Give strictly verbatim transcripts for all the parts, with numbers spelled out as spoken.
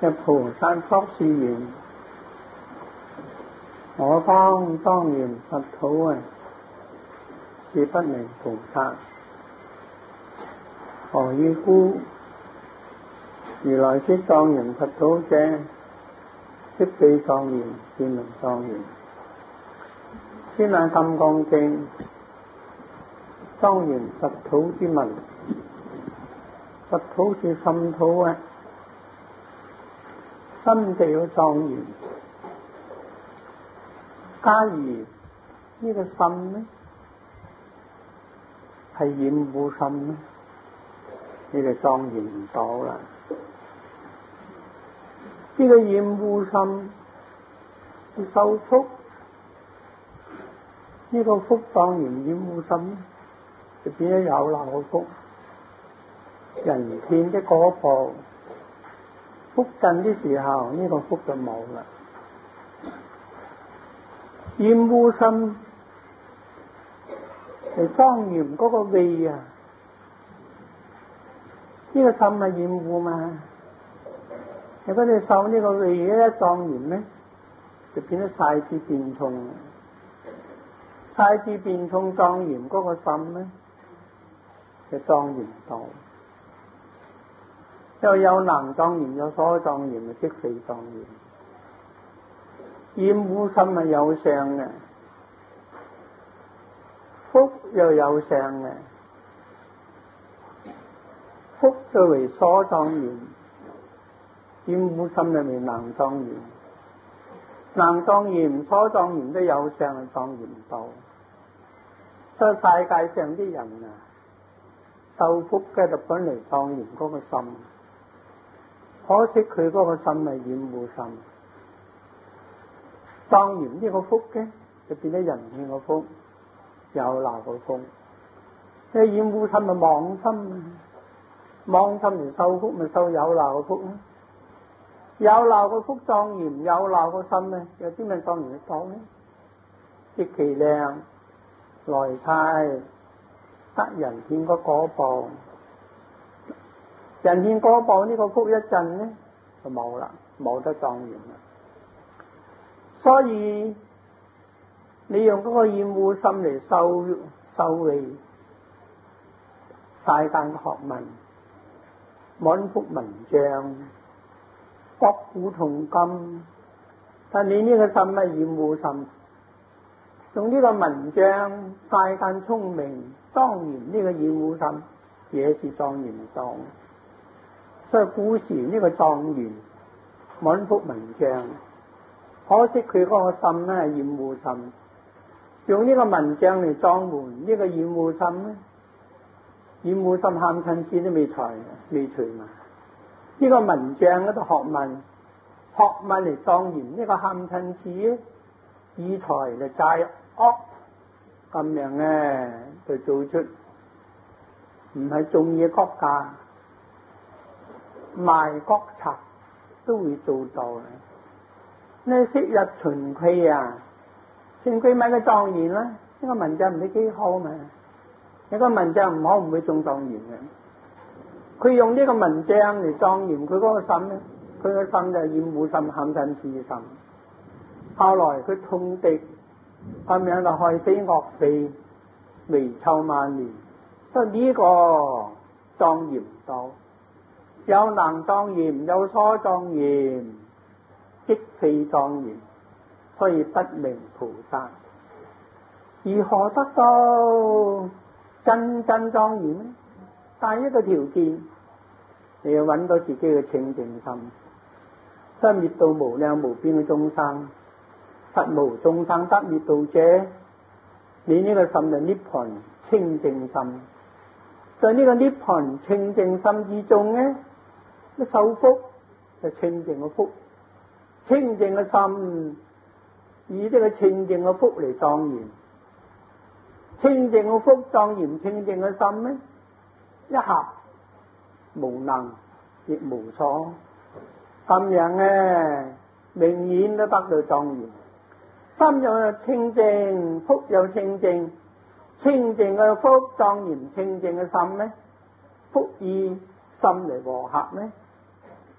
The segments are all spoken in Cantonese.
嘅菩薩作是言：我方莊嚴佛土啊，是不明菩薩。何以故？如來說莊嚴佛土者，即非莊嚴，是名莊嚴。先乃金剛經莊嚴佛土之文，佛土是心土啊，心地要莊嚴。假如呢個心呢係染污心呢，你就莊嚴唔到啦。呢個染污心是受福，呢個福莊嚴染污心就變咗有漏嘅福，人天的果報，福盡的時候呢個福就冇啦。染污心嚟莊嚴嗰個味啊，呢個心係染污嘛。如果你受呢個味一莊嚴咧，就變咗細緻變重。細緻變重莊嚴嗰個心咧，就莊嚴到。又有能莊嚴，有所莊嚴，就即非莊嚴。染污心係有相嘅，福又有相嘅，福就為所莊嚴，染污心就為能莊嚴，能莊嚴所莊嚴都有相，係莊嚴到。所以世界上啲人啊，受福嘅就本嚟莊嚴嗰個心，可惜佢嗰個心係染污心。莊嚴呢個福嘅就變咗人天個福，有漏個福。你染污心咪妄心，妄心嚟受福咪受有漏個福咯。有漏個福莊嚴，有漏個心咧，有啲咩莊嚴得到咧？極其量來差得人天個果報，人天果報呢個福一陣咧就冇啦，冇得莊嚴啦。所以你用嗰個染污心嚟修修慧世間學問，滿腹文章，國古同今，但你呢個心係染污心，用呢個文章世間聰明莊嚴呢個染污心，也是莊嚴到。所以古時呢個莊嚴滿腹文章，可惜佢嗰個心咧係染污心，用呢個文章嚟裝滿呢個染污心咧，染污心慳親錢都未除未除嘛。呢個文章嗰度學問，學問嚟莊嚴呢個慳親錢，以財嚟債惡，咁樣咧就做出唔係中意國家賣國賊都會做到嘅。你昔日秦檜啊，秦檜咪個莊嚴啦，呢個文章唔係幾好嘛，呢個文章唔好唔會中莊嚴嘅。佢用呢個文章嚟莊嚴佢嗰個心咧，佢個心就係染污心、慳親痴心。後來佢通敵，咁樣就害死岳飛，遺臭萬年。所以呢個莊嚴到，有能莊嚴，有所莊嚴，即非莊嚴，所以不明菩薩。如何得到真真莊嚴呢？但一個條件，你要揾到自己嘅清淨心，即係滅度無量無邊嘅眾生，實無眾生得滅度者。你呢個心就涅槃清淨心，在呢個涅槃清淨心之中呢，一受福就清淨嘅福。清淨嘅心以呢個清淨嘅福嚟莊嚴，清淨嘅福莊嚴清淨嘅心呢，一合無能亦無所，咁樣呢明顯都得到莊嚴。心又清淨，福又清淨，清淨嘅福莊嚴清淨嘅心呢，福以心嚟和合呢，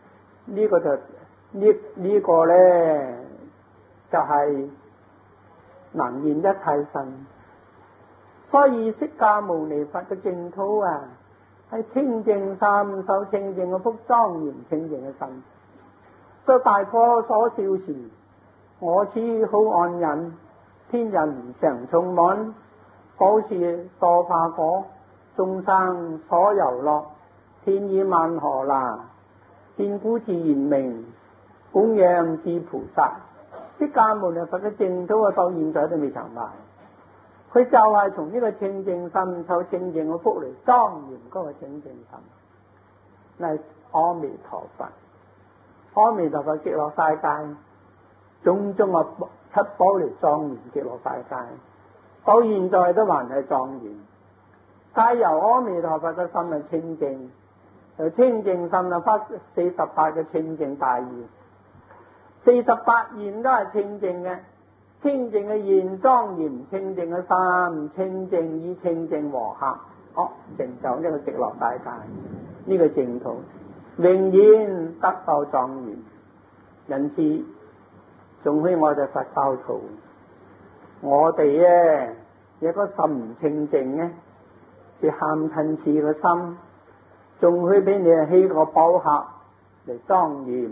呢個就呢呢個咧就係能現一切身。所以釋迦牟尼佛嘅淨土啊，係清淨心，受清淨嘅福，莊嚴清淨嘅心。所以大夥所笑時，我此好安忍，天人常充滿，好似多花果，眾生所遊樂，天衣萬荷那，見古自然明，供養至菩薩。釋迦牟尼佛嘅淨土啊，到現在都未曾賣。佢就係從呢個清淨心受清淨嘅福嚟莊嚴嗰個清淨心，係阿彌陀佛。阿彌陀佛極樂世界，種種嘅七寶嚟莊嚴極樂世界，到現在都還係莊嚴。皆由阿彌陀佛嘅心係清淨，由清淨心啊發四十八嘅清淨大願，四十八願都係清淨嘅。清淨嘅願莊嚴，清淨嘅心清淨與清淨和合，哦，成就呢個極樂世界，呢、這個淨土永遠得到莊嚴。因此，仲許我哋佛教徒，我哋咧有個心唔清淨咧，是喊親切嘅心，仲許俾你起個寶盒嚟莊嚴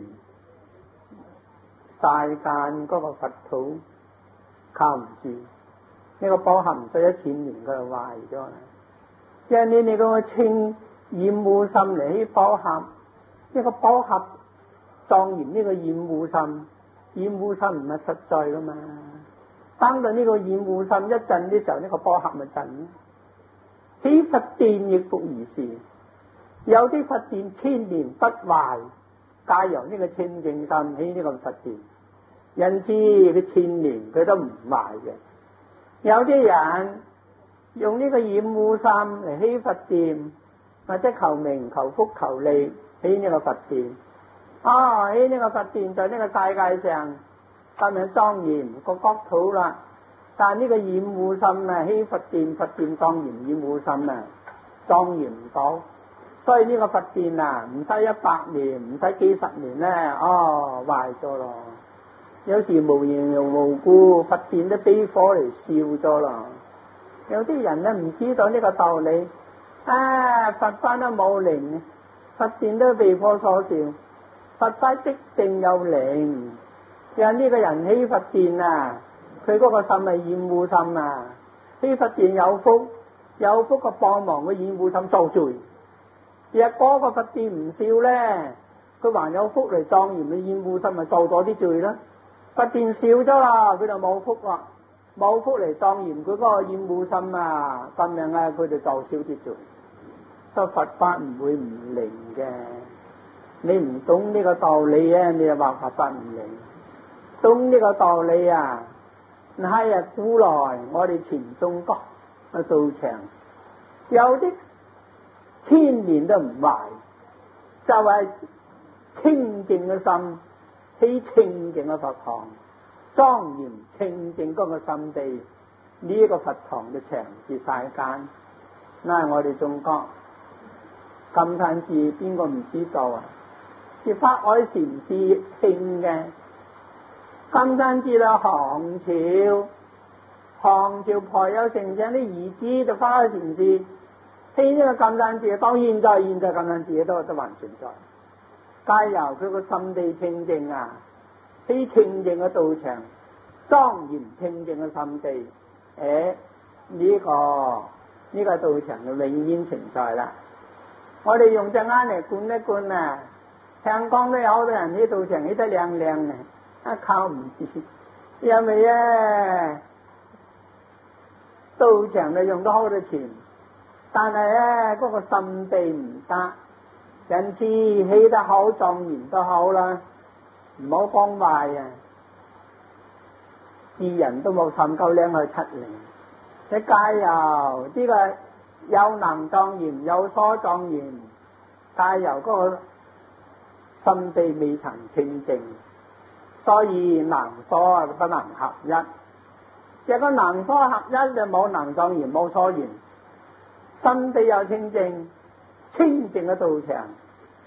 世間嗰個佛土。靠唔住，呢、這個寶盒唔使一千年佢就壞咗啦。因為你你嗰個清染污心嚟起寶盒，呢、這個寶盒莊嚴呢個染污心，染污心唔係實在噶嘛。當到呢個染污心一震嘅時候，呢、這個寶盒咪震咯。起佛殿亦復如是，有啲佛殿千年不壞，皆由呢個清淨心起呢個佛殿。因此佢千年佢都唔壞嘅。有啲人用呢個染污心嚟起佛殿，或者求名求福求利起呢個佛殿。啊，起呢個佛殿在呢個世界上咁樣莊嚴個國土啦。但係呢個染污心啊，起佛殿，佛殿莊嚴，染污心啊莊嚴唔到。所以呢個佛殿啊，唔使一百年，唔使幾十年咧，哦壞咗咯。有時無緣又無故，佛殿都俾火嚟燒咗啦。有啲人咧唔知道呢個道理，啊佛法都冇靈，佛殿都被火所燒，佛法必定有靈。因為呢個人起佛殿啊，佢嗰個心係厭惡心啊，起佛殿有福，有福個幫忙個厭惡心造罪。若嗰個佛殿唔燒咧，佢還有福嚟莊嚴嘅厭惡心，咪造咗啲罪啦。佛殿少咗啦，佢就冇福啦，冇福嚟莊嚴佢嗰個厭惡心啊，咁樣啊，佢就做少啲罪。所以佛法唔會唔靈嘅，你唔懂呢個道理啊，你就話佛法唔靈。懂呢個道理啊，係啊，古來我哋全中國嘅道場，有啲千年都唔壞，就係、是、清淨嘅心。起清淨嘅佛堂，莊嚴清淨嗰個心地，呢、這個佛堂嘅長治世間，嗱我哋中國金山寺邊個唔知道啊？是法海禪師興嘅金山寺啦，唐朝唐朝培有成長啲兒子就法海禪師興呢個金山寺，到現在現在金山寺都都還存在。皆由佢個心地清淨啊，起清淨嘅道場，莊嚴清淨嘅心地，誒、哎、呢、這個呢、這個道場就永遠存在啦。我哋用隻眼嚟觀一觀啊，香港都有好多人起道場起得靚靚嘅，啊靠唔住，因為啊道場就用咗好多錢，但係咧嗰個心地唔得。因此起得好莊嚴都好啦，唔好講壞啊！智人都冇甚夠靚去出嚟，你皆由呢個有能莊嚴，有所莊嚴，皆由嗰個心地未曾清淨，所以能所不能合一。若果能所合一就冇能莊嚴，冇所緣，心地又清淨。清淨嘅道場，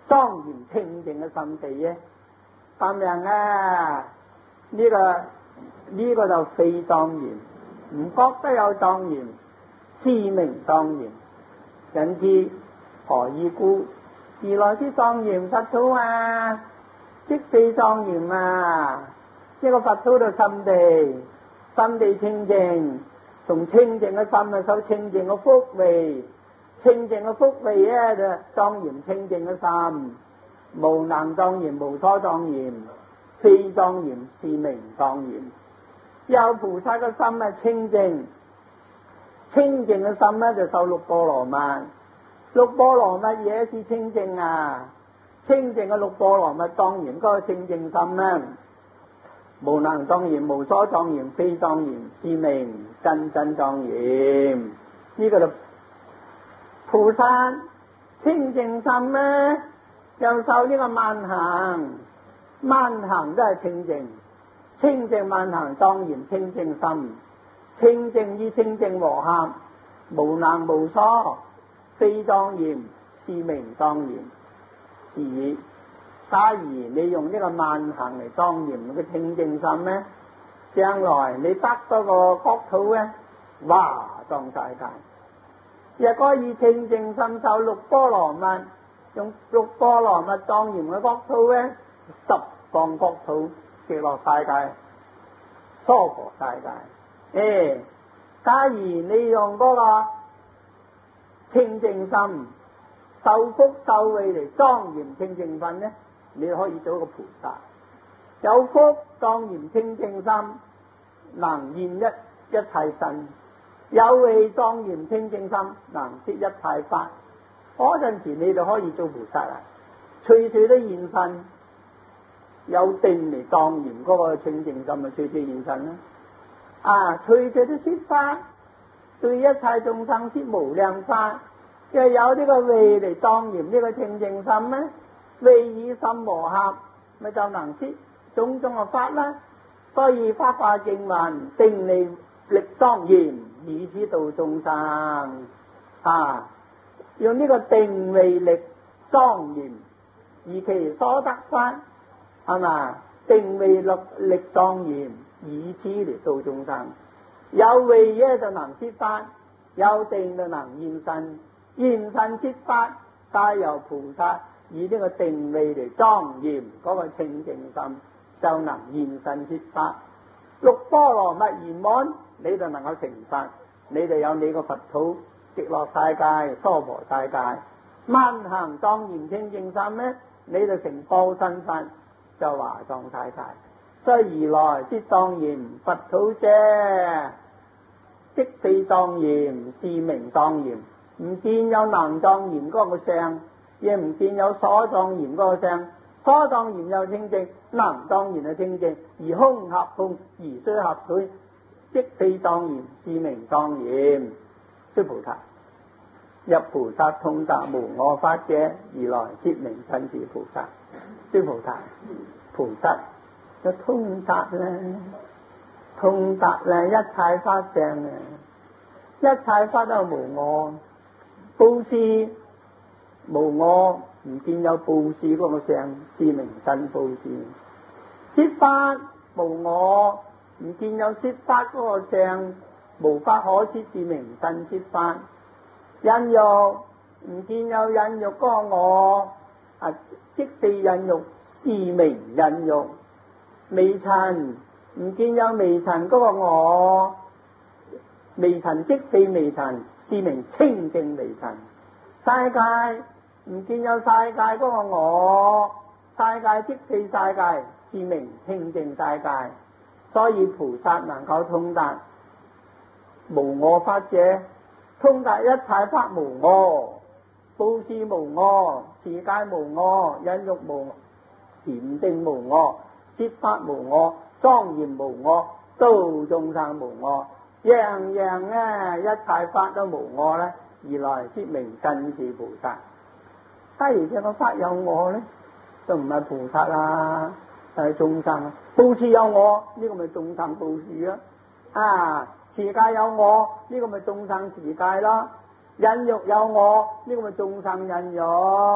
莊嚴清淨嘅心地啫。咁樣啊，呢、這個呢、這個就非莊嚴，唔覺得有莊嚴，是名莊嚴。因此何以故？如來之莊嚴佛土啊，即非莊嚴啊！呢個佛土就心地，心地清淨，從清淨嘅心啊，受清淨嘅福慧，清淨嘅福慧咧就莊嚴清淨嘅心，無能莊嚴，無所莊嚴，非莊嚴，是名莊嚴。有菩薩嘅心啊清淨，清淨嘅心咧就受六波羅蜜。六波羅蜜嘢是清淨啊，清淨嘅六波羅蜜莊嚴嗰個清淨心咧，無能莊嚴，無所莊嚴，非莊嚴，是名真真莊嚴。呢、這個就菩薩清淨心咧，又受呢個萬行，萬行都係清淨，清淨萬行莊嚴清淨心，清淨與清淨和合，無能無所，非莊嚴，是名莊嚴。是以假如你用呢個萬行嚟莊嚴你嘅清淨心咧，將來你得嗰個國土咧，哇壯世界。若果以清淨心受六波羅蜜，用六波羅蜜莊嚴嘅國土咧，十方國土極樂世界、娑婆世界。誒，假如你用嗰個清淨心受福受惠嚟莊嚴清淨分咧，你可以做一個菩薩。有福莊嚴清淨心，能現一一切身；有慧莊嚴清淨心，能攝一切法。嗰陣時你就可以做菩薩啦，隨隨都現身，有定嚟莊嚴嗰個清淨心咪隨隨現身啦。啊，隨隨都攝法，對一切眾生攝無量法。又有呢個慧嚟莊嚴呢個清淨心咧，慧與心和合，咪就能攝種種嘅法啦。所以法華經云：定力力莊嚴，以此度眾生。啊，用呢個定慧力莊嚴，以其所得法，係嘛？定慧力力莊嚴，以此嚟度眾生。有慧咧就能攝法，有定就能現身。現身攝法，皆由菩薩以呢個定慧嚟莊嚴嗰個清淨心，就能現身攝法。六波羅蜜圓滿，你就能夠成佛，你就有你個佛土極樂世界、娑婆世界。萬行莊嚴清淨心咧，你就成報身佛，就華藏世界。所以如來之莊嚴佛土者，即非莊嚴，是名莊嚴。唔見有能莊嚴嗰個相，亦唔見有所莊嚴嗰個相。所莊嚴又清淨，能莊嚴又清淨，而空合空，而須合虛，即非莊嚴，是名莊嚴。諸菩薩，入菩薩通達無我法者，如來説名真是菩薩。諸菩薩，菩薩就通達咧，通達咧一切法相啊，一切法都無我。布施無我，唔見有布施嗰個相，是名真布施。攝法無我，唔見有攝法嗰個相，無法可攝，是名真攝法。忍辱唔見有忍辱嗰個我，啊即非忍辱，是名忍辱。微塵唔見有微塵嗰個我，微塵即非微塵，是名清淨微塵。世界唔見有世界嗰個我，世界即非世界，是名清淨世界。所以菩薩能夠通達無我法者，通達一切法無我，布施無我，持戒無我，忍辱無我，禪定無我，攝法無我，莊嚴無我，度眾生無我。樣樣啊，一切法都無我咧，而來説明真是菩薩。假如這個法有我咧，就唔係菩薩啦，係眾生。布施有我，呢、這個咪眾生布施咯。啊，持戒有我，呢、這個咪眾生持戒咯。忍辱有我，呢、這個咪眾生忍辱。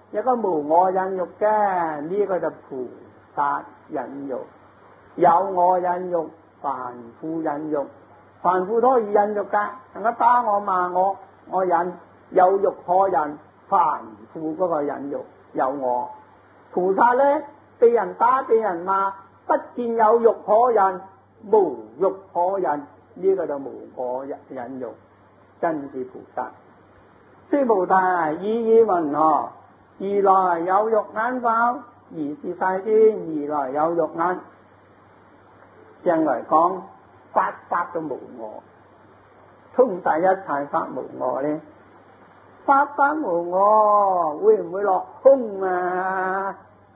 有個無我忍辱嘅，呢、這個就菩薩忍辱。有我忍辱，凡夫忍辱，凡夫都可以忍辱噶，人家打我罵我，我忍，有辱可忍。凡夫嗰個忍辱有我，菩薩咧被人打被人罵，不見有辱可忍，無辱可忍，呢、這個就無我忍辱，真是菩薩。須菩提，已以云何？如來有肉眼否？如是世尊，如來有肉眼。上來講，法法都無我，通達一切法無我呢？法法無我，會唔會落空啊？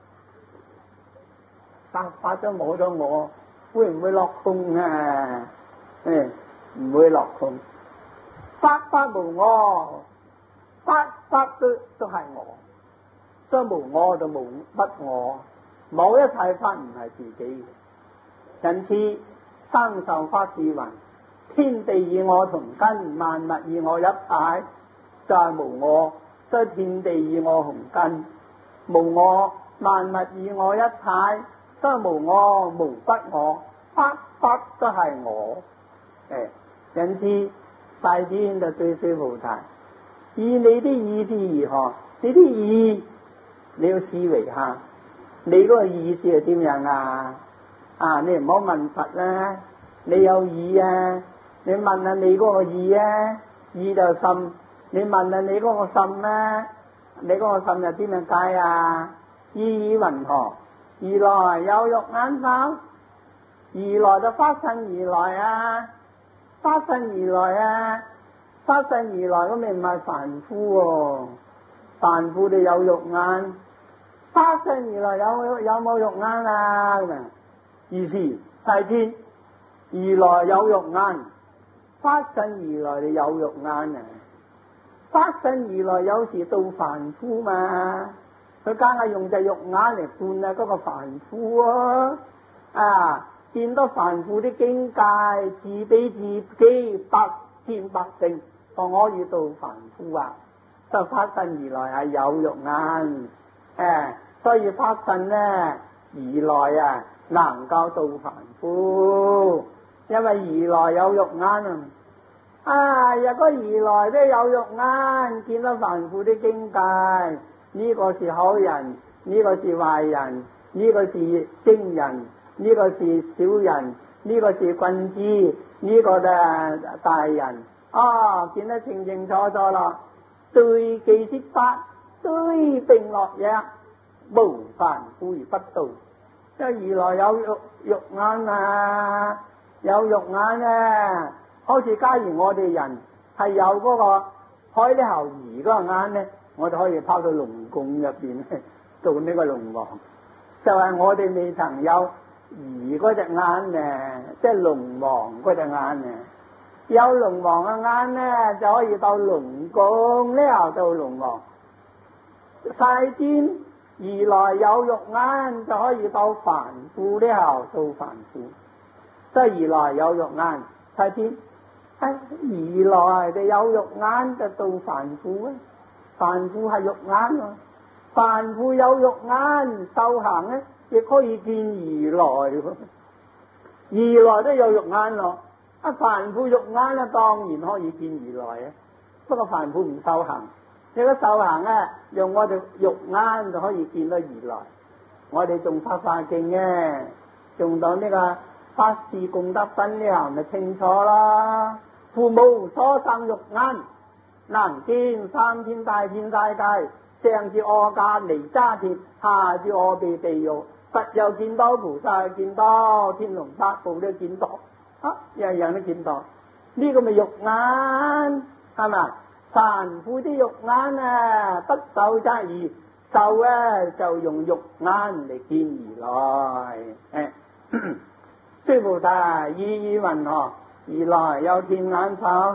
法法都冇咗我，會唔會落空啊？誒，唔會落空。法法無我，法法都都係我，所以無我就無不我，冇一切法唔係自己嘅。因此生受法是云：天地以我同根，萬物以我一體，就係、是、無我。所以天地以我同根，無我；萬物以我一體，都係無我無不我，法法都係我。誒，因此世尊就對須菩提：以你的意思如何？你啲意你要思維下，你嗰個意思係點樣啊？啊，你唔好問佛啦，你有意啊？你問下你嗰個意啊？意就心，你問下你嗰個心啦，你嗰個心又點樣解啊？意以云何？如來有肉眼否？如來就發身而來啊！發身而來啊！發身而來咁咪唔係凡夫喎、啊，凡夫就有肉眼，發身而來有有冇肉眼啊？咁啊，於是世尊，如來有肉眼，發身而來就有肉眼啊！發身而來有時到凡夫嘛，佢梗係用隻肉眼嚟觀啊嗰個凡夫啊！啊，見到凡夫啲境界，自比自己百戰百勝，就可以到凡夫啊！就發身而來係有肉眼，誒，所以發身咧而來啊，能夠到凡夫，因為如來有肉眼啊！啊，若果如來都有肉眼，見到凡夫啲境界，呢、這個是好人，呢、這個是壞人，呢、這個是精人，呢、這個是小人，呢、這個是君子，呢、這個就大人，啊，見得清清楚楚啦。對記說法，對並落藥，無凡夫而不到。即係如來有肉肉眼啊，有肉眼啊，好似假如我哋人係有嗰個開呢喉兒嗰個眼咧，我哋可以拋到龍宮入邊做呢個龍王。就係、是、我哋未曾有兒嗰隻眼咧，即係龍王嗰隻眼咧。有龍王嘅眼咧，就可以到龍宮呢後到龍王。世尊如來有肉眼，就可以到凡夫呢後到凡夫。即係如來有肉眼，世尊，哎，如來哋有肉眼就到凡夫啊！凡夫係肉眼啊，凡夫有肉眼修行咧，亦可以見如來。如來都有肉眼咯。啊！凡夫肉眼咧，當然可以見如來啊。不過凡夫唔修行，如果修行咧，用我哋肉眼就可以見到如來。我哋仲發化境嘅，用到呢個法事功德分呢行咪清楚啦。父母所生肉眼，能見三天大千世界，上至阿迦尼吒天，下至阿鼻地獄，佛又見到，菩薩見到，天龍八部都見到。啊！樣樣都見到，呢、這個咪肉眼係嘛？凡夫啲肉眼啊，不受則已，受咧就用肉眼嚟見如來。誒，須菩提，已以云何？如來有天眼否？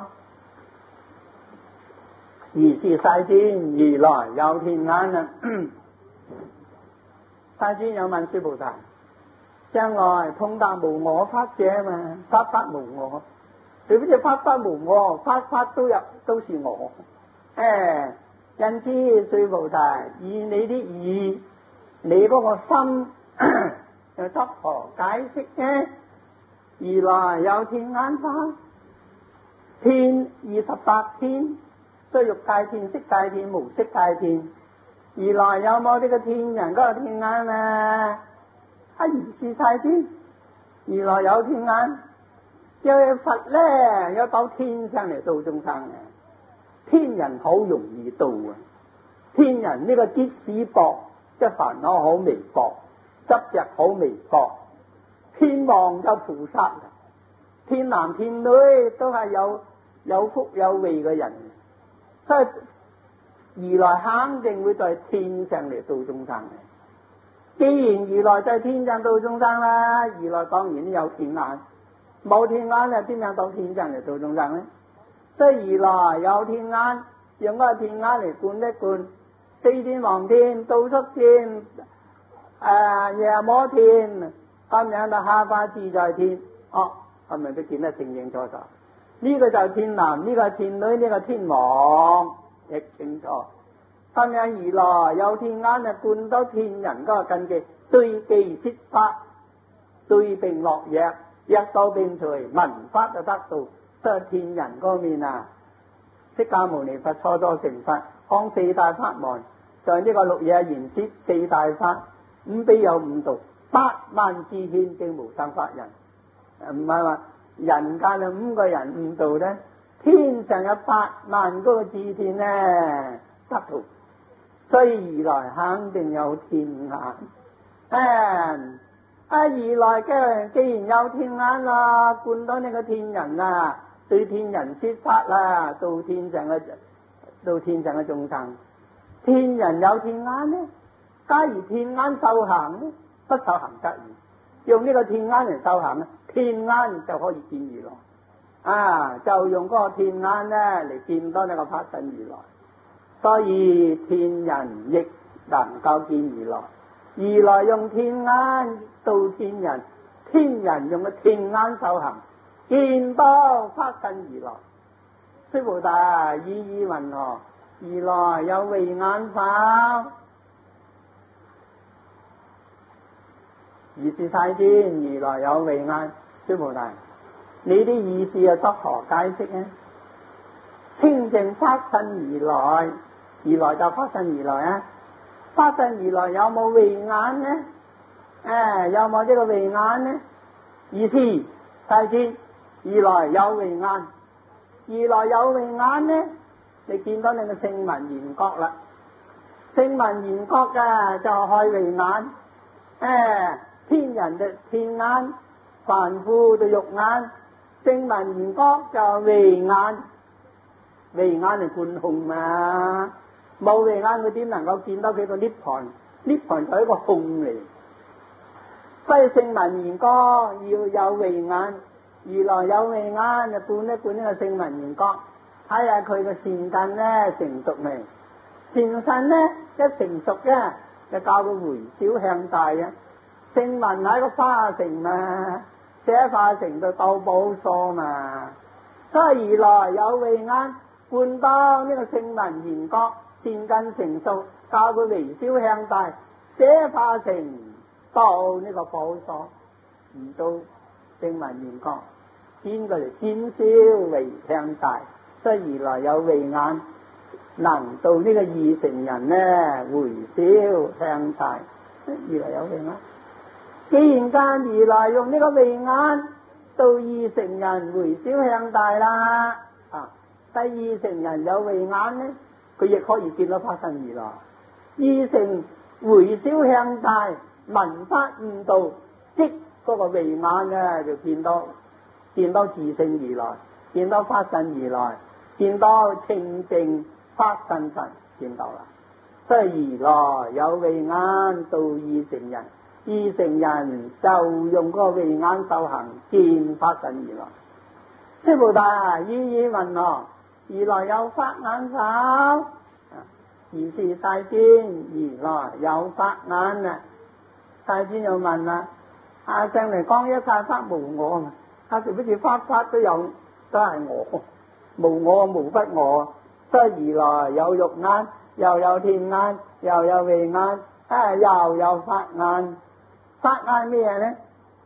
如是世尊，如來有天眼啊！世尊有問須菩提。將來通達無我法者嘛，法法無我，除非只法法無我，法法都有都是我。誒， 因此，須菩提，以你啲意，你嗰個心又作何解釋呢？如來有天眼法，天二十八天，雖欲界天、色界天、無色界天。如來有冇呢個天人嗰個天眼啊？啊，如是世尊，如來有天眼。有佛咧，有到天上嚟度眾生嘅。天人好容易度啊！天人呢個即使薄，即煩惱好微薄，執着好微薄。天王就菩薩，天男天女都係有有福有慧嘅人，所以如來肯定會在天上嚟度眾生嘅。既然如來在天上度眾生啦，如來當然有天眼。冇天眼又點樣到天上嚟度眾生呢？所以如來有天眼，用嗰個天眼嚟觀一觀四天王天、度宿天、誒夜摩天，咁樣到下化自在天，哦，係咪都見得清清楚楚？呢、這個就係天男，呢、這個係天女，呢、這個天王，亦清楚。咁樣如來有天眼就觀到天人嗰個根基，對機説法，對病落藥。藥到病除，聞法就得到，即係天人嗰面啊！釋迦牟尼佛初初成佛，講四大法門，在呢個六野言説四大法，五比有五道，八萬至獻正無生法人。唔係話人間有五個人悟道咧，天上有八萬嗰個至天咧得道，所以如來肯定有天眼。嗯啊！如來嘅既然有天眼啦，觀到呢個天人啊，對天人説法啦，到天上嘅到天上嘅眾生，天人有天眼呢？假如天眼受行呢？不受行則已。用呢個天眼嚟受行呢，天眼就可以見如來。啊，就用嗰個天眼咧嚟見到呢個法身如來，所以天人亦能夠見如來。如來用天眼度天人，天人用個天眼受行，見到法身如來。須菩提，意義云何？如來有慧眼法，如是世尊，如來有慧眼。須菩提，你啲意思又作何解釋呢？清淨法身如來，如來就法身如來啊！法身如來有冇慧眼呢？誒、啊，有冇呢個慧眼呢？意思世尊，如來有慧眼，如來有慧眼呢？你見到你嘅聲聞緣覺啦，聲聞緣覺嘅就開慧眼，誒、啊，天人嘅天眼，凡夫嘅肉眼，聲聞緣覺就慧眼，慧眼係觀空嘛。冇慧眼佢點能夠見到佢個涅槃？涅槃就係一個空嚟，所以聲聞緣覺要有慧眼，如來有慧眼就觀一觀呢個聲聞緣覺，睇下佢個善根咧成熟未？善根咧一成熟咧，就教佢回小向大啊！聲聞係一個花城嘛，寫花城就到寶所嘛，所以如來有慧眼觀到呢個聲聞緣覺。善根成熟，教佢微小向大，捨化成到呢個寶所，唔到聲聞緣覺，轉過嚟轉小微向大，所以如來有慧眼，能到呢個二乘人呢回小向大，如來有慧眼。既然間如來用呢個慧眼到二乘人回小向大啦，啊，第二乘人有慧眼呢？佢亦可以見到法身如來，二乘回小向大，聞法悟道，即嗰個慧眼嘅就見到見到自性如來，見到法身如來，見到清淨法身佛，見到啦。所以如來有慧眼到二乘人，二乘人就用嗰個慧眼修行見法身如來。須菩提，意義云何？如來有法眼否？如是世尊，如來有法眼啊！世尊又問啦：阿上嚟講一切法無我嘛？阿是不是法法都有都係我？無我無不我，所以如來有肉眼， 又有天眼，又有慧眼，啊，又有法眼。法眼咩咧？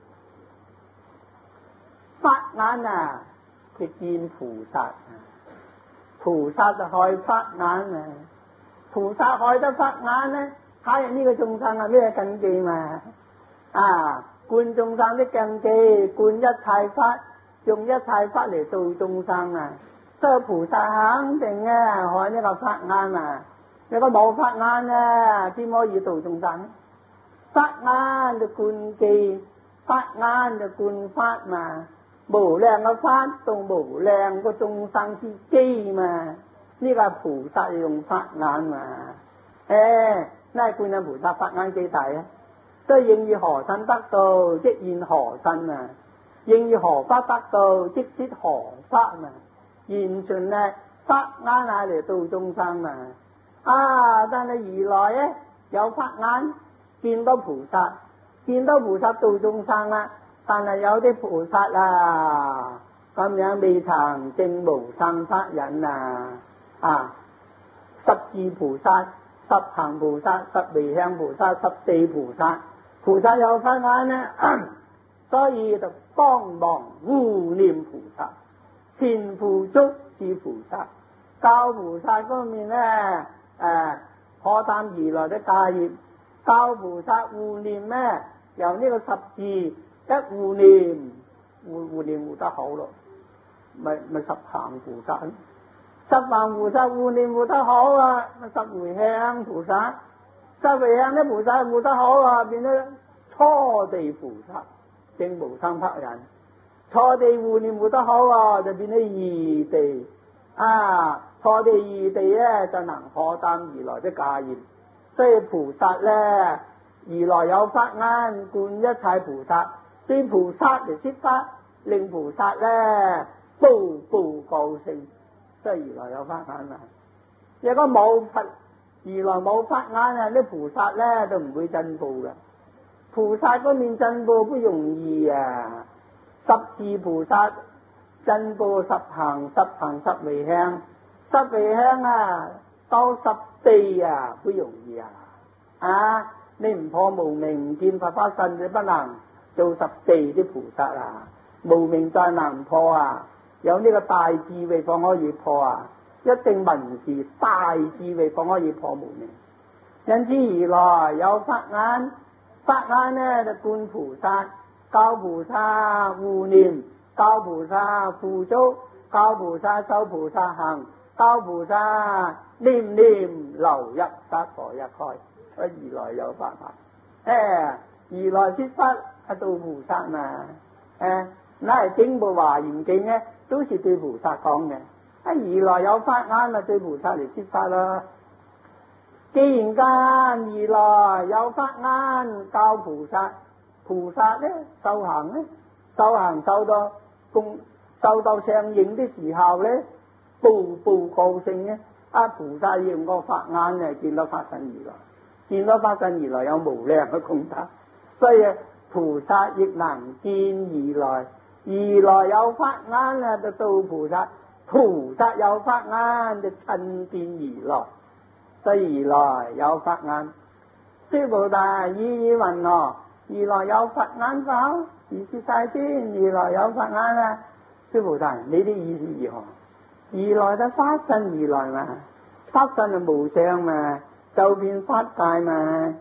法眼啊，佢見菩薩啊，菩薩就開法眼啊，菩薩開得法眼咧，睇人呢個眾生係咩根基嘛？啊，觀眾生的根基，觀一切法，用一切法嚟度眾生啊，所以菩薩肯定啊開呢個法眼啊，如果冇法眼啊，點可以度眾生？法眼就觀機，法眼就觀法嘛。無量嘅法到無量個眾生之機嘛，呢個係菩薩用法眼嘛。誒，那觀音菩薩法眼幾大啊？所以應以何身得道，即現何身啊；應以何法得道，即説何法嘛。完全係法眼係嚟度眾生嘛。啊，但係如來咧有法眼，見到菩薩，見到菩薩度眾生啦。但係有啲菩薩啊，咁樣未曾證無生法忍啊，啊，十智菩薩、十行菩薩、十迴向菩薩、十地菩薩，菩薩有法眼咧，所以就幫忙護念菩薩，前付囑至菩薩，教菩薩嗰面咧，誒、啊，可擔如來的家業，教菩薩護念咩？由呢個十智。一護念，護護念護得好咯，咪咪十行菩薩，十行菩薩護念護得好啊，咪十迴向菩薩，十迴向啲菩薩護得好啊，變咗初地菩薩，證無生法忍，初地護念護得好啊，就變咗二地，啊，初地二地咧就能可擔如來的家業，所以菩薩咧，如來有法眼觀一切菩薩。對菩薩嚟説法，令菩薩咧步步高升，即係如來有法眼啊！如果冇佛，如來冇法眼啊，啲菩薩咧都唔會進步嘅。菩薩嗰面進步不容易啊！十智菩薩進步十行，十行十迴向，十迴向啊到十地啊不容易啊！啊，你唔破無明，見佛法身，你不能做十地啲菩薩啊，無明再難破啊，有呢個大智慧方可以破啊，一定聞是大智慧方可以破無明。因此如來有法眼，法眼呢就觀菩薩，教菩薩護念，教菩薩付囑，教菩薩修菩薩行，教菩薩念念流入薩婆若開，所以如來有法眼。誒，如來説法係度菩薩嘛，誒，那係整部華嚴經咧，都是對菩薩講嘅。啊，如來有法眼咪對菩薩嚟説法啦。既然間如來有法眼教菩薩，菩薩咧修行咧，修行修到共修到相應的時候咧，步步高升咧，啊菩薩用個法眼咧見到法身如來，見到法身如來有無量嘅功德，所以菩薩亦能見如來，如來有法眼啊就度菩薩，菩薩有法眼就親見如來，所以如來有法眼。須菩提意已云何？如來有法眼否？如是世尊，如來有法眼啊！須菩提，你的意思如何？如來的法身如來嘛，法身係無相嘛，周遍法界嘛，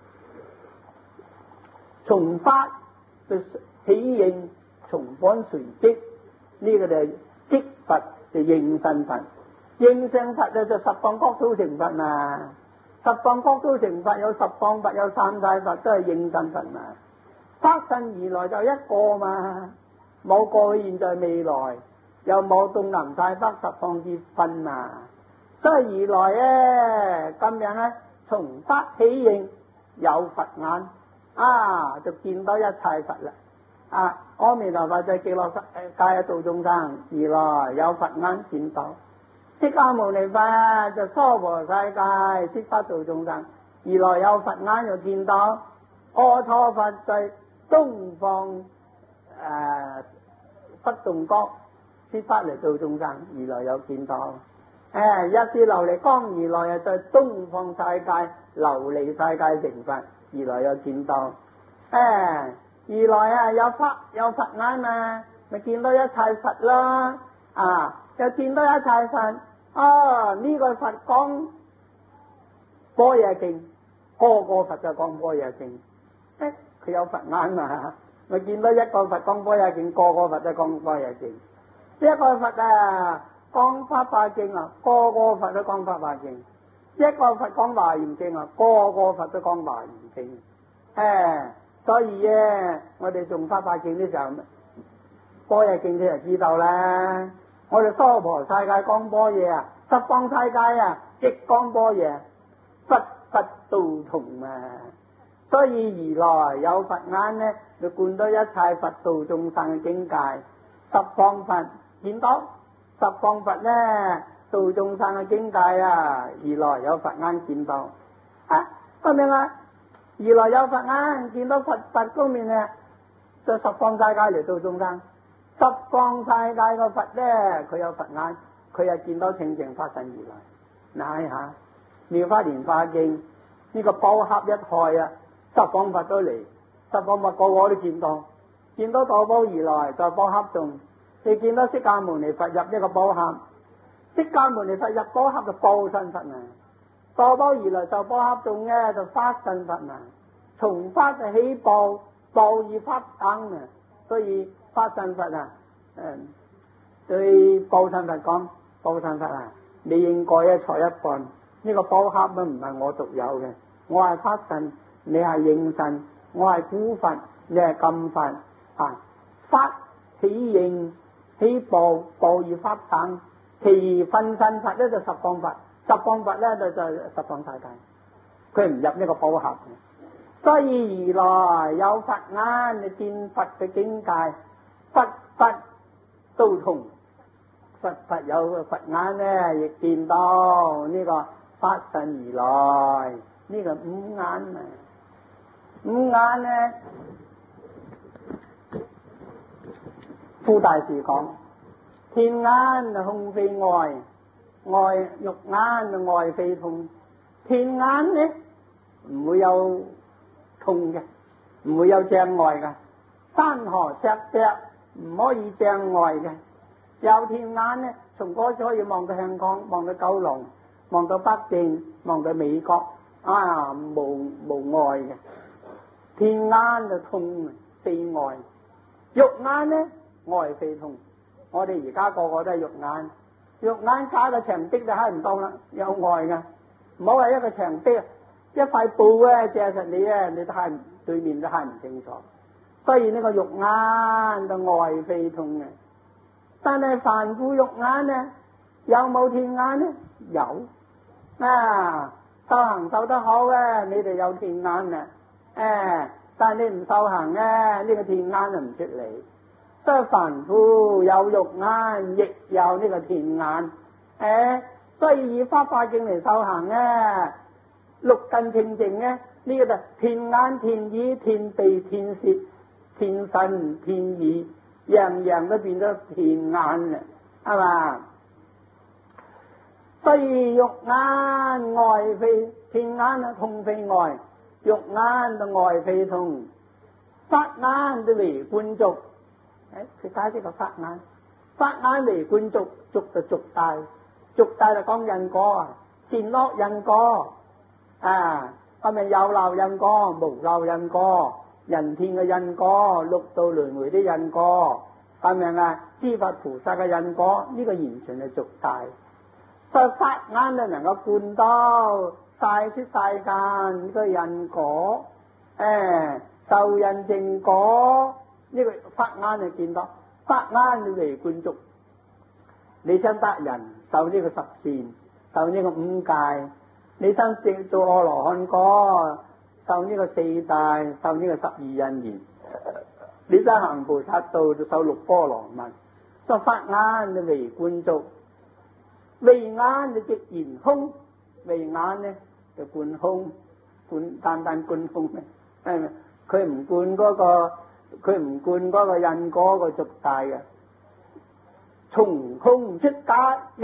從法就起應，從本隨即，呢、這個就係即佛就應身佛，應身佛咧就十方國土成佛嘛，十方國土成佛有十方佛有三世佛都係應身佛嘛，法身如來就一個嘛，冇過去現在未來，又冇東南西北十方之分嘛，所以如來咧咁樣咧，從法起應有佛眼啊，就見到一切佛啦。啊，阿彌陀佛就極樂世界度眾生，如來有佛眼見到。釋迦牟尼佛就娑婆世界釋法度眾生，如來有佛眼又見到。阿閦佛在東方誒、呃、不動國釋法嚟度眾生，如來有見到。 誒，一是琉璃光，二來啊在東方世界琉璃世界成佛，二來又見到，誒，二來啊有法有佛眼嘛，咪見到一切佛啦，啊，又見到一切佛，啊呢、這個佛講般若經，個個佛就講般若經，誒佢有佛眼嘛，咪見到一個佛講般若經，個個佛都講般若經，一個佛啊講法華經啊，個個佛都講法華經，一個佛講華嚴經啊，個個佛都講華嚴經，誒，所以咧我哋誦法華經嘅時候，般若經你就知道啦。我哋娑婆世界講般若啊，十方世界啊亦講般若，佛佛道同啊。所以如來有佛眼呢，就觀到一切佛道眾生嘅境界，十方佛見到。十方佛咧，度眾生嘅境界啊，如來有佛眼見到，啊，明唔明啊？如來有佛眼見到佛佛方面咧，就十方世界嚟度眾生。十方世界嘅佛咧，佢有佛眼，佢又見到清淨法身如來。嗱下《妙法蓮華經》呢、這個寶盒一開啊，十方佛都嚟，十方佛個個都見到，見到道寶如來在寶盒中。你見到釋迦牟尼佛入呢個寶盒，釋迦牟尼佛入寶盒就報身佛啊，道寶如來就寶盒中咧就法身佛啊，從法就起報，報以法等啊，所以法身佛啊，誒對報身佛講，報身佛啊，你應該一坐一半，呢、這個寶盒都唔係我獨有嘅，我係法身，你係應身，我係古佛，你係今佛啊，法起應。起報報以法等，其餘分身佛咧就十方佛，十方佛咧就就十方世界，佢唔入呢個寶盒嘅。所以如來有佛眼，你見佛嘅境界，佛佛都同，佛佛有佛眼咧，亦見到呢個法身如來，呢、這個五眼啊，五眼咧。富大士講：天眼空非外，外肉眼外非痛。天眼呢唔會有痛嘅，唔會有障礙嘅。山河石壁唔可以障礙嘅。有天眼呢，從嗰處可以望到香港，望到九龍，望到北京，望到美國，啊無無礙嘅。天眼就痛非外，肉眼呢？外非痛，我哋而家個個都係肉眼，肉眼加個牆壁就睇唔到啦，有外噶，唔好話一個牆壁，一塊布咧遮實你咧，你都睇唔對面都睇唔清楚。所以呢個肉眼就外非痛嘅，但係凡夫肉眼呢，有冇天眼呢？有啊，修行修得好嘅，你哋有天眼啊，誒，但係你唔修行咧，呢個天眼就唔出嚟。即係凡夫有肉眼，亦有呢個天眼，誒，所以以法華經嚟修行咧，六根清淨咧，呢、這個就天眼、天耳、天鼻、天舌、天身、天意，樣樣都變咗天眼啦，係嘛？所以肉眼外非天眼啊，痛非外，肉眼就外非痛，法眼就為觀俗。誒，佢解釋個法眼，法眼為觀俗，俗就俗大，俗大就講因果，善惡因果，啊，咁咪有漏因果，無漏因果，人天嘅因果，六道輪迴啲因果，咁樣啊，諸佛菩薩嘅因果，呢、這個完全係俗大，所以法眼就能夠觀到晒出世間呢個因果，誒，受因正果。呢個法眼就見到，法眼為觀俗。你想得人受呢個十善，受呢個五戒；你想做阿羅漢果，受呢個四大，受呢個十二因緣；你想行菩薩道，就受六波羅蜜。所以法眼就為觀俗，慧眼就直言空，慧眼呢就觀空，觀單單觀空咧，係咪？佢唔觀嗰個。佢唔觀嗰個因果個俗大嘅，從空出家入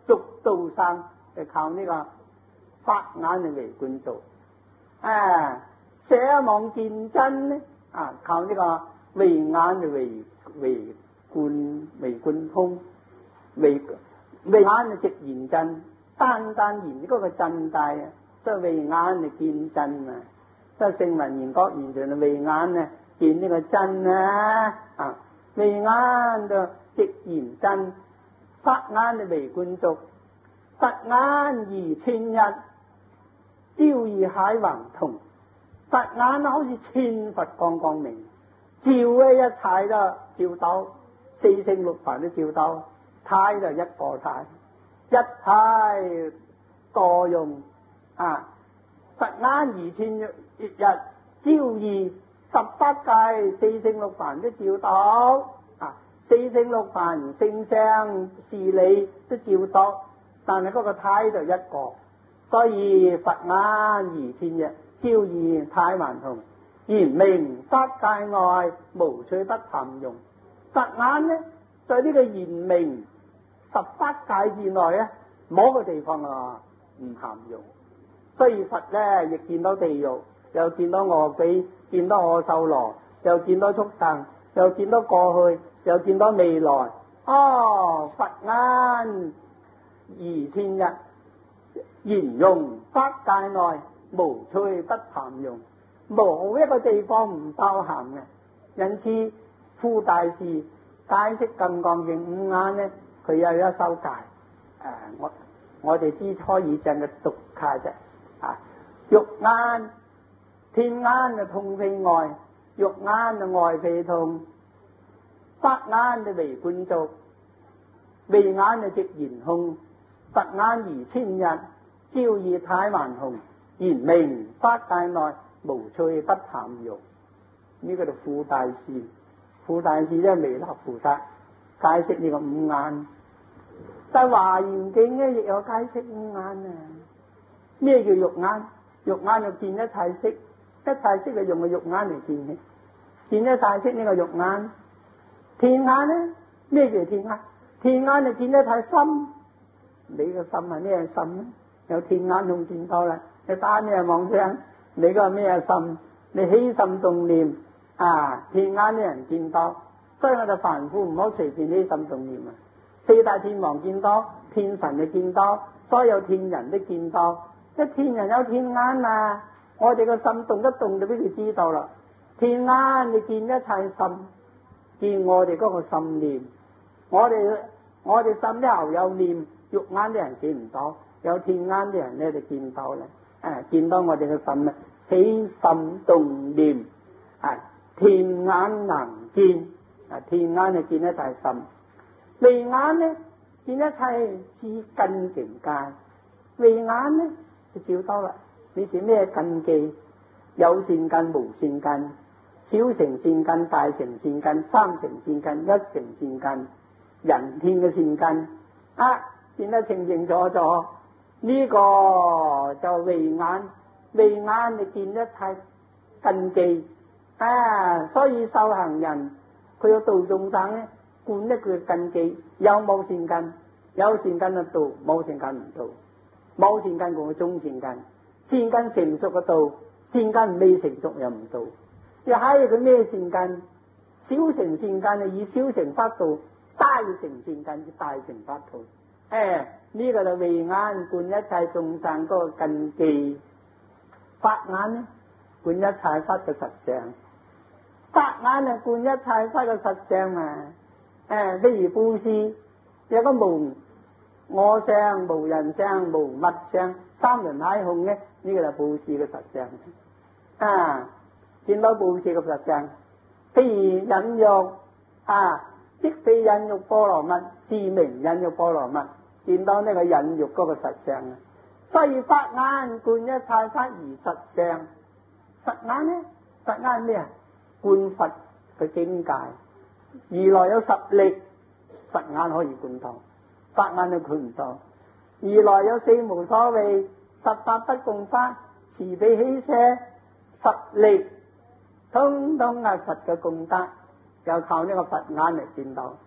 逐道生就靠呢個法眼嚟為觀做，啊，捨妄見真咧啊，靠呢個慧眼嚟為為觀為觀空，為慧眼嚟直言真，單單言嗰個真大啊，所以慧眼嚟見真啊，所以聖文言覺完全慧眼咧見呢個真啊，啊，慧眼就直言真，法眼嚟為觀足，佛眼如千日，照義海橫通，佛眼好似千佛光光明，照嘅一切都照到，四聖六凡都照到，太就一個太，一太多用啊！佛眼如千日，照義十八界四聖六凡都照到啊！四聖六凡聖相事理都照到，但係嗰個太就一個。所以佛眼如千日，照義太橫通，言明法界外，無趣不談用。佛眼呢，在呢個言明十八界之內咧，冇個地方啊唔含用。所以佛咧亦見到地獄，又見到餓鬼，見到阿修羅，又見到畜生，又見到過去，又見到未來。哦，佛眼如千日，言容法界內，無趣不談用，冇一個地方唔包含嘅。因此富大士解釋金剛經五眼呢，佢有一修戒，誒、啊，我我哋只可以淨嘅讀下啫。啊，肉眼天眼就通非外，肉眼就外非通，法眼就為觀足，慧眼就直言空，佛眼如千日，照義太橫通，言明法界內，無趣不談用。呢、這個就富大士，富大士即係彌勒菩薩解釋呢個五眼。但係華嚴經咧亦有解釋五眼啊。咩叫肉眼？肉眼就見一切色，一切色就用個肉眼嚟見嘅，見一切色呢個肉眼。天眼咧，咩叫天眼？天眼就見一切心。你個心係咩心咧？有天眼同見到啦，你打咩妄想？你個咩心？你起心動念啊，天眼啲人見到，所以我哋凡夫唔好隨便起心動念啊。四大天王見到，天神就見到，所有天人都見到。一天人有天眼啊，我哋個心動一動就俾佢知道啦。天眼你見一切心，見我哋嗰個心念，我哋我哋心頭有念，肉眼啲人見唔到，有天眼啲人咧就見到咧。誒、啊，見到我哋嘅心咧起心動念，啊，天眼能見，啊，天眼就見一切心，慧眼咧見一切知根境界，慧眼咧就照到啦。你是咩根基？有善根、無善根，小乘善根、大乘善根、三乘善根、一乘善根，人天嘅善根啊，見得清清楚楚。呢、這個就慧眼，慧眼你見一切根基啊。所以修行人佢要度眾生咧，觀一佢嘅根基，有冇善根？有善根就度，冇善根唔度。冇善根講中善根，善根成熟嘅度，善根未成熟又唔度。又喺佢咩善根？小乘善根就以小乘法度，大乘善根以大乘法度。誒、哎，呢、這個就慧眼觀一切眾生嗰個根基，法眼呢觀一切法嘅實相，法眼啊觀一切法嘅實相啊。誒、哎，譬如布施，有個無我相、無人相、無物相，三輪體空咧，呢、這個就布施嘅實相。啊，見到布施嘅實相，譬如忍辱啊，即非忍辱波羅蜜，是名忍辱波羅蜜。見到呢個忍辱嗰個實相啊，所以法眼觀一切法如實相。佛眼呢？佛眼咩啊？觀佛嘅境界，如來有十力，佛眼可以觀到，法眼就觀唔到。如來有四無所謂，十法不共法，慈悲喜捨，十力通通係佛嘅功德，又靠呢個佛眼嚟見到。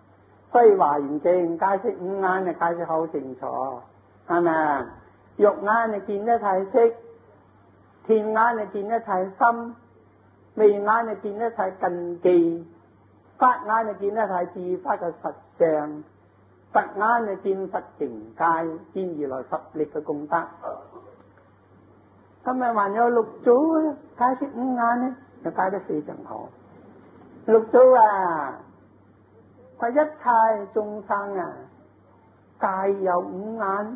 所以華嚴經解釋五眼就解釋好清楚，係咪啊？肉眼就見得太色，田眼就見得太深，眉眼就見得太根基，法眼就見得太自法嘅實相，佛眼就見佛境界，見如來十力嘅功德。咁咪還有六祖啊，解釋五眼呢，就解得非常好。六祖啊，佢一切眾生啊，皆有五眼，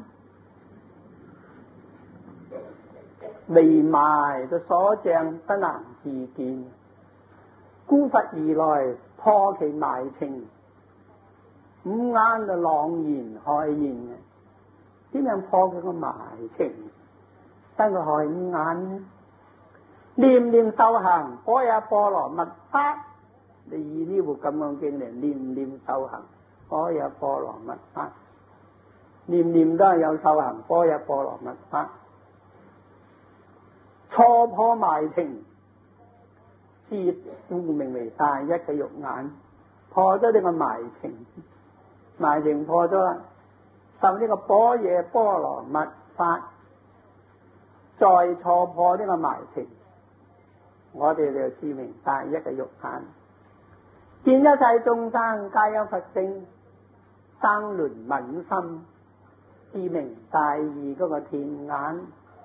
微埋嘅所障不能自見，故佛如來破其埋情，五眼就朗然開現嘅。點樣破佢個埋情？等佢開五眼呢？念念修行，般若波羅蜜法。你以呢部咁樣經嚟念念修行，般若波羅蜜法，念念都係有修行，般若波羅蜜法，初破埋情，是故名為大一嘅肉眼，破咗呢個埋情，埋情破咗啦，受呢個般若波羅蜜法，再初破呢個埋情，我哋就知名大一嘅肉眼。見一切眾生皆有佛性，生輪敏心，是名大二嗰個天眼。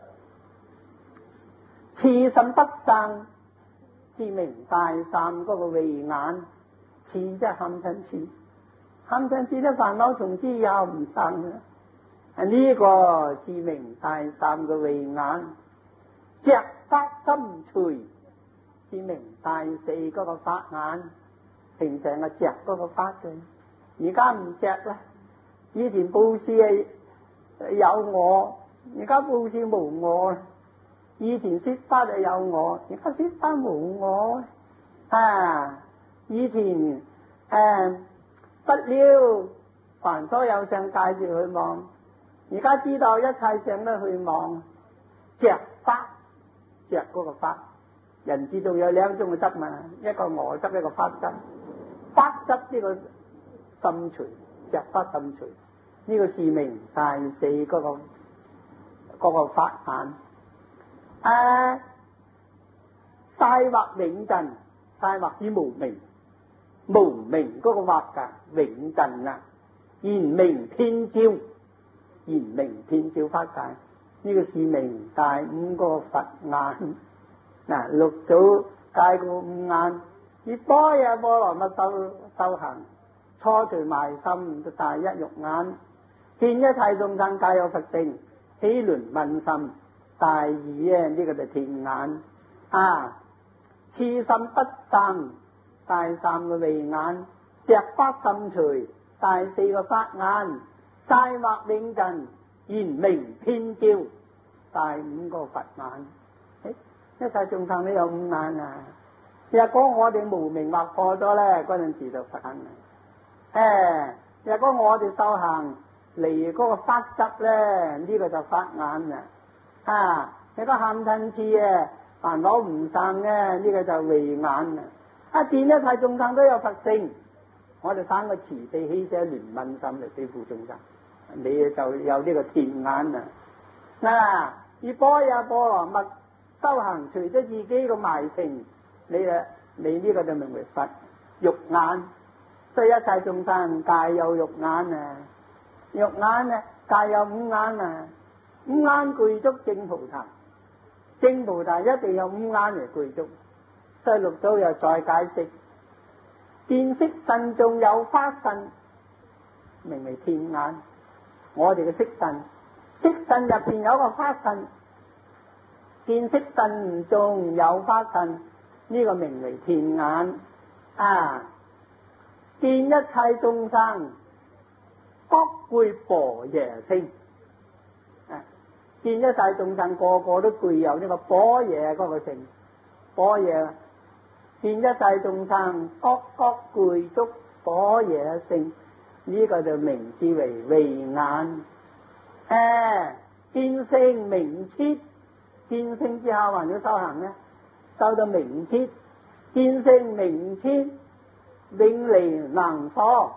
慈心不生，是名大三嗰個慧眼。慈即係慳親慈，慳親慈啲煩惱從之又唔生啊！呢個是名大三嘅慧眼。着法心隨，是名大四嗰個法眼。平常嘅着嗰個法嘅，而家唔着啦。以前布施係有我，而家布施無我。以前說法係有我，而家說法無我。啊！以前誒、啊、不了凡所有相介住去望，而家知道一切相都去望。着法，着嗰個法，人之中有兩種嘅執嘛，一個我執，一個法執。法執呢個心隨，着法心隨，呢、這個是名大四嗰、那個嗰、那個法眼。誒，曬惑永鎮，曬惑之無明，無明嗰個惑噶永鎮啊，言明遍照，言明遍照法界，呢、這個是名大五個佛眼。嗱，六祖戒過五眼。以般若波羅蜜修修行，初除埋心，大一肉眼，見一切眾生皆有佛性，喜倫憫心，大二啊！呢、這個就天眼啊，痴心不生，大三個慧眼，着法心隨，大四個法眼，曬惑永鎮，言明遍照，大五個佛眼。誒，一切眾生都有五眼啊！若果我哋無明惑破咗咧，嗰陣時就佛眼啦。誒，若果我哋修行離嗰個法執咧，呢、這個就法眼啦。啊，若果慳親痴啊，煩惱唔生咧，呢、這個就慧眼啦。啊，見一切眾生都有佛性，我哋生個慈悲喜捨憐憫心嚟對付眾生，你就有呢個天眼啦。嗱，以般若波羅蜜修行，除咗自己個埋情。你啊，你呢個就名為佛肉眼，所以一切眾生皆有肉眼啊，肉眼啊，皆有五眼啊，五眼具足證菩提，證菩提一定有五眼嚟具足。所以六祖又再解釋，見色身中有法身，名為天眼。我哋嘅色身，色身入邊有個法身，見色身中有法身。呢個名為天眼啊！見一切眾生各具般若性啊！見一切眾生個個都具有呢個般若嗰個性，般若見一切眾生各各具足般若性，呢、這個就名之為慧眼。誒、啊，見性明徹，見性之後還要修行呢？修到明徹，見性明徹，永離能所，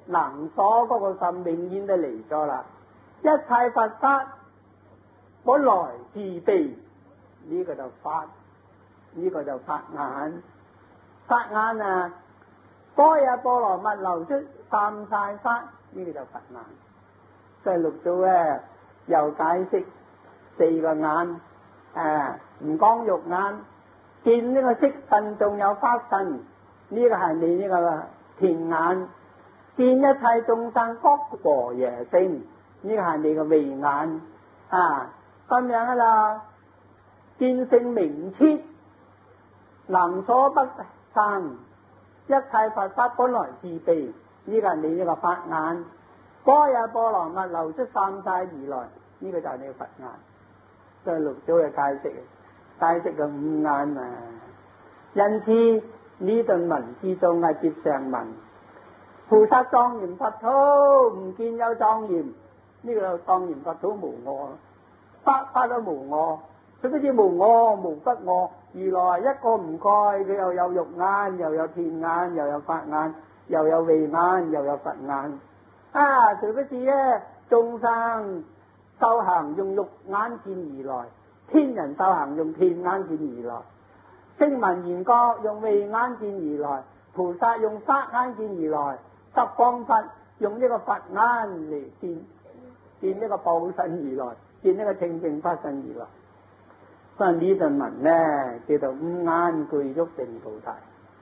能所嗰個心永遠都嚟咗啦。一切佛法本來自備，呢、這個就法，呢、這個就法眼。法眼啊，般若波羅蜜流出三晒法，呢、這個就法眼。所以六祖咧又解釋四個眼，誒唔光肉眼，見呢個色身仲有法身，呢、這個係你呢個田眼；見一切眾生福和耶性，呢、這個係你嘅慧眼啊。咁樣啊啦，見性明徹，能所不生，一切佛法本來自備，呢、這個係你呢個法眼。般若波羅蜜流出三世而來，呢、這個就係你嘅佛眼。所以六祖嘅解釋，解釋嘅五眼啊。因此呢段文之中係接上文，菩薩莊嚴佛土唔見有莊嚴，呢、這個莊嚴佛土無我，法法都無我，佢好似無我無不我。如來一個唔蓋，佢又有肉眼，又有田眼，又有法眼，又有慧眼，又有佛眼。啊，誰不知咧？眾生修行用肉眼見如來，天人修行用田眼見如來，聲聞緣覺用慧眼見如來，菩薩用法眼見如來，十方佛用呢個佛眼嚟見見呢個報身如來，見呢個清淨法身如來。所以呢段文咧叫做五眼具足成菩提。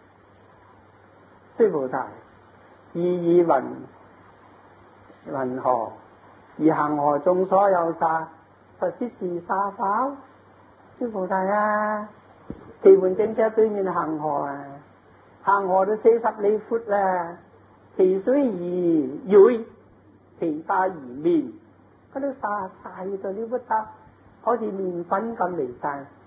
須菩提，意以云云何？而恒河眾所有剎，佛說是剎否？須菩提啊，奇門正車對面恒河啊，恒河都四十里闊啦，其水而銳，其沙而綿，嗰啲沙細到了不得，好似麵粉咁嚟晒。